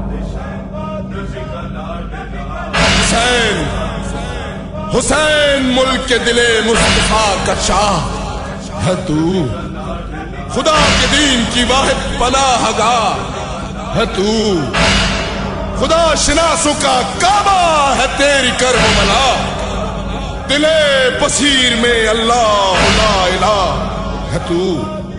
حسین حسین ملک کے دل مصطفیٰ کا شاہ ہے تو، خدا کے دین کی واحد پناہ گاہ ہے تو، خدا شناسوں کا کعبہ ہے تیری کرم ملا، دل بصیر میں اللہ لا الہ ہے تو۔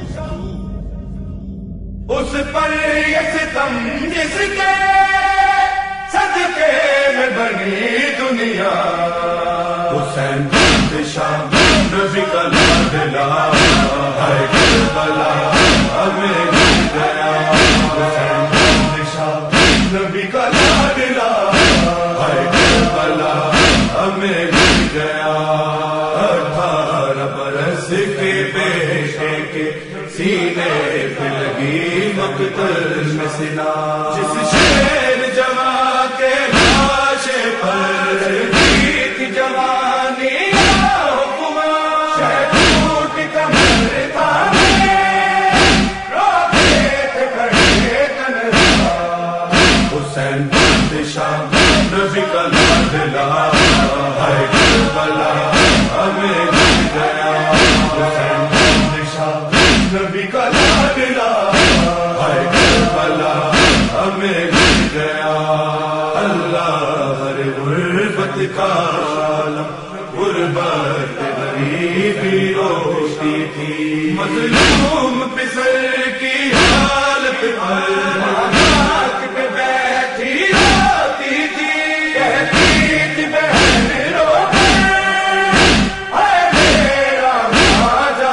اس پر یہ ستم جس کے صدقے میں بنی دنیا، حسین شام نبی کا لادلا ہے کربلا ہمیں گر گیا، حسین شام نبی کا لادلا ہے کربلا ہمیں گر گیا۔ 18 برس کے بیٹے کے سینے پہ لگی مقتل میں سلا، جس شیر جوان کے لاشے پر کی تھی جوانی حکما، شہ ٹوٹ کمر تھامے روتے تھے کھڑے تنہا، حسین شام نبی کا لادلا ہے کربلا ہمیں گر گیا، حسین شام نبی کا لادلا ہے کربلا ہمیں گر گیا۔ اللہ ہر غربت کا عالم غربت غریبی روتی تھی، مظلوم پسر کی حالت پر ناک پہ بیٹھی روتی تھی، کہتی تھی بہن رو اے میرا خواجہ،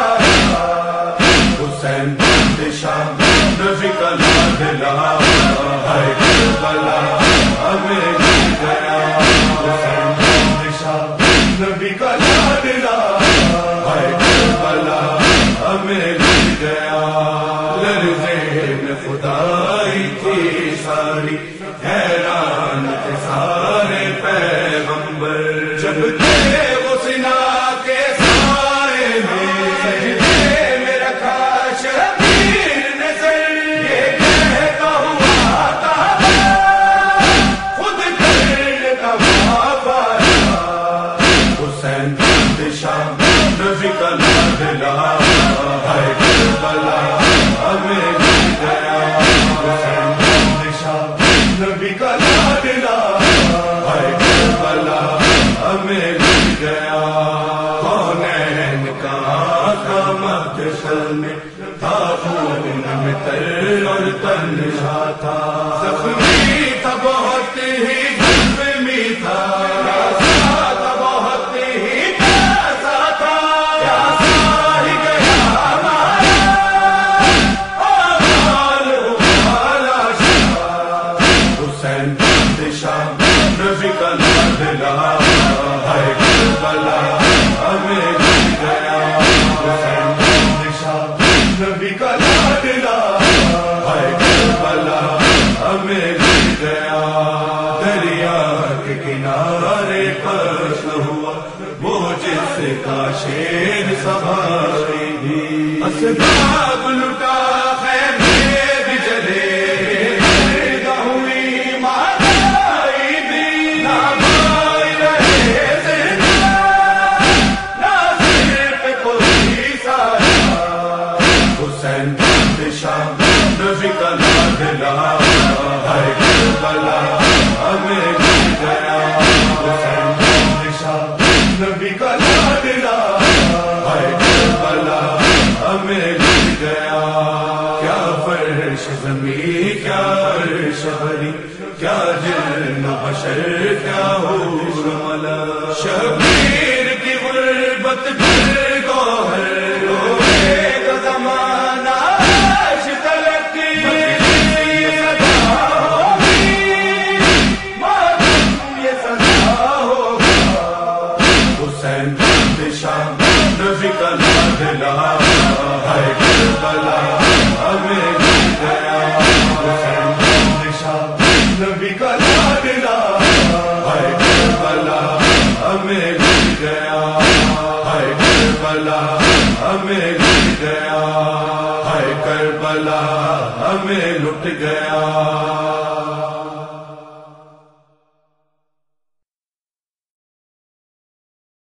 حسین شام نبی کا لادلا ہے کربلا ہمیں گر گیا، حسین شام نبی کا لادلا ہے کربلا ہمیں گر گیا۔ لرزے میں خدائی تھی ساری، حیران تھے سارے پیغمبر، جب تھے وہ سنا کے سائے میں سجدے میں رکھا شبیر نے سر، یہ کہتا ہوا تھا خود کرنے کا وعدہ، حسین شام نبی کا لادلا ہے کربلا ہمیں گر گیا، حسین شام نبی کا لادلا ہے کربلا ہمیں گر گیا۔ کونین کا آقا محشر میں تھا، خون میں تر اور تنہا تھا، زخمی تھا بہت ہی زخمی تھا، پیاسا تھا بہت ہی پیاسا تھا، پیاسا ہی گیا ہمارا آمال ابالا شاہ، حسین شام نبی کا لادلا ہے کربلا ہمیں گر گیا، حسین شام نبی کا لادلا ہے کربلا ہمیں گر گیا۔ دریا کے کنارے پشن ہوا وہ جس کا شیر سواری بھی، اسباب لٹا خیمے بھی جلے، مرد ہوئی ماتائی بھی، نہ بھائی رہے زندہ نہ سر پہ کوئی سایہ، حسین شام نبی کا لادلا ہے کربلا ہمیں گر گیا، حسین شام نبی کا لادلا ہے کربلا ہمیں گر گیا۔ کیا فرش زمین کیا عرش بری، کیا جن بشر کیا حور ملا، شبیر کی غربت پر گوہر روئے گا زمانہ عرش تلک، یہ سزا ہوگی ماتم یہ سزا ہوگا، حسین شام نبی کا لادلا ہے کربلا ہمیں گر گیا، حسین شام نبی کا لادلا ہے کربلا ہمیں گر گیا، ہے کربلا ہمیں گر گیا، ہے کربلا ہمیں لٹ گیا۔